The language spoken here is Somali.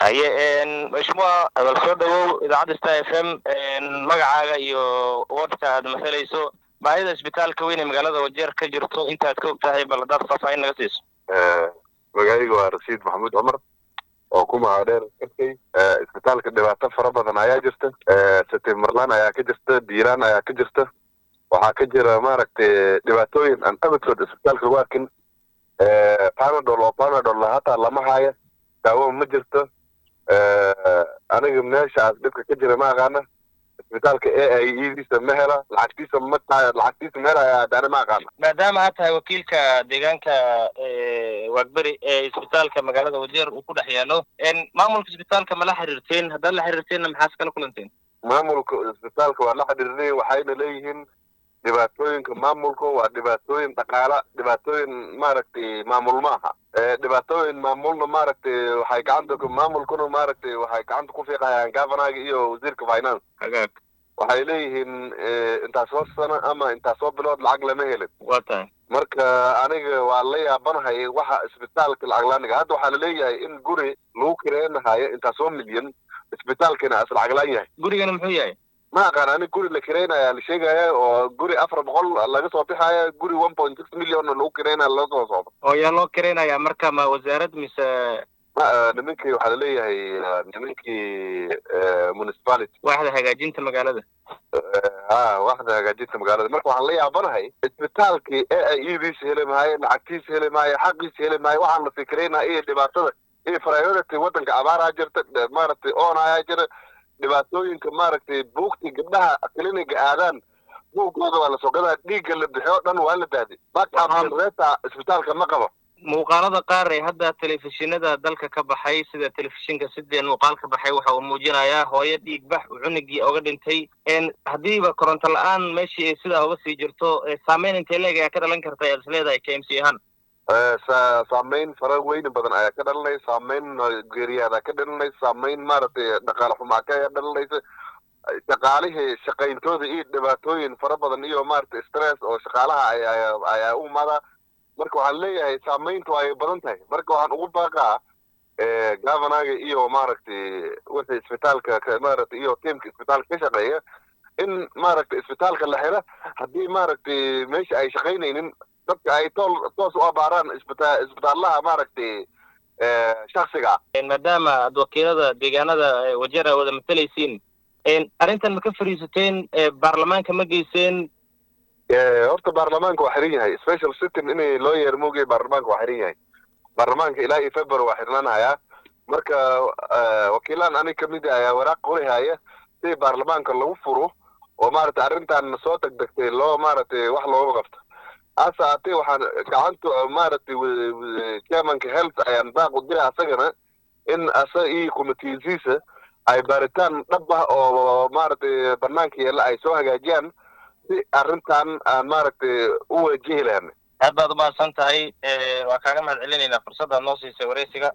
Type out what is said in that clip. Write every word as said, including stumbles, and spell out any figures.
haye een mashmuuca wal soo dhawow idaacadda Star F M een magacaaga iyo wadka aad masalayso baahida isbitaalka weyn ee magaalada Wajeer ka jirto intaad ka ogtahay baladaad faahfaahin naga siiso ee magacaygu waa Rasiid Maxamuud Cumar oo ku magacdheer kartay ee isbitaalka dhibaato fara badan ayaa jirta ee Septemberland ayaa ka jirta diiraan ayaa ka jirta waxaa ka jira maaragtay dhibaatooyin aan abadkood isbitaalka waakin ee Panadol oo Panadol hata lama haayo daawo ma jirto ee aniga meeshaas dhibka ka jira ma aqaana isbitaalka A I E ma hela lacagtiisa ma tahay lacagtiisa ma hela dana ma aqaana maadaama aad tahay wakiilka deegaanka ee Wagberi ee isbitaalka magaalada Wajeer uu ku dhex yaalo een maamulka isbitaalka ma la xiriirteen haddii la xiriirteen maxaa kala kulanteen maamulka isbitaalka waa la xiriirnay waxayna leeyihiin dhibaatooyinka maamulka waa dhibaatooyin dhaqaale dhibaatooyin maaragtay maamul maaha ee dhibaatooyin maamulna maaragtay waxay gacanta ku maamulkuna maaragtay waxay gacanta ku fiiqayaan governorka iyo wasiirka finance hagaag waxay leeyihiin intaas soo sano ama intaas soo bilood lacag lama helin waa tahay marka aniga waa la yaabanahay waxa isbitaalka lacag laaniga hadda waxaa la leeyahay in guri lagu kireenayo intaas oo milyan isbitaalkana asal lacag laan yahay gurigana muxuu yahay ما كان أنا قولي لكرينا اللي شيء وقولي أفرب قل الله قصوا بحاجة قولي واحد فاصلة ستة مليون اللي هو كرينا اللي قصوا صوب. أو يا الله كرينا يا مركز ما وزارة مس. ما نمكي وحللية هي نمكي مونسباليتي. واحدة هجاجين تمقالة ده. آه واحدة هجاجين تمقالة ده مركز وحللية عبارة هي. إسبتالكي إيه بيس هلي معي العكيس هلي معي حقيس هلي معي وحنا فكرينا إيه اللي بعتذر إيه فرايورتي وطنك عبارة جرت مارتي أنا هاجر dhibaatooyinka maaragtay buugti gabdhaha clinic aadan buugooda waa la soo gadaa dhiigga la bixiyo dhan waa la baaday baqabta isbitaalka ma qabo muuqaalada qaar ee hadda telefishinada dalka ka baxay sida telefishinka sideen muuqaal ka baxay waxa uu muujinayaa hooyo dhiig bax u cunugii uga dhintay een hadiiba koronto la'aan meeshii sida uga sii jirto saameyn intee leeg ayaa ka dhalan karta ee isleedahay K M C ahaan saameyn fara weyn badan ayaa ka dhalanay saameyn geeriyaada ka dhalanay saameyn maaragtay dhaqaale xumaa ka dhalanaysa shaqaalihii shaqayntooda iyo dhibaatooyin fara badan iyo maaragtay stress oo shaqaalaha ayaa ayaa u mada marka waxaan leeyahay saameyntu ay badan tahay marka waxaan ugu baaqaa ee governorka iyo maaragtay wixii isbitaalka maaragtay iyo teamka isbitaalka ka shaqeeya in maaragtay isbitaalka la helo haddii maaragtay meesha ay shaqaynaynin dadka ay tool toos u abaaraan isbitaal isbitaalaha maaragtay ee shakhsiga maadaama aad wakiilada deegaanada Wajeer wada matalaysiin een arintan ma ka fariisateen baarlamaanka ma geyseen ee horta baarlamaanka waa xiran yahay special sitting inay loo yeermoogay baarlamaanka waa xiran yahay baarlamaanka ilaa iyo February waa xirnaanaya marka wakiilan aniga kamid ah ayaa waraaq qorihaya si baarlamaanka lagu furo oo maaragtay arintan soo tagtagtay loo maaragtay wax looga qabto أسأتي وحن كعنتو مارتي وكمان كهلت أيام باقو ديها سجنة إن أسأي كوميتيزيسة أي بارتان نبه أو مارتي برنامج يلا أي سوها جاجان في أرنتان مارتي هو جيلان. هذا ما سنتهي وكان مع العلني فرصة النص يسوري سجا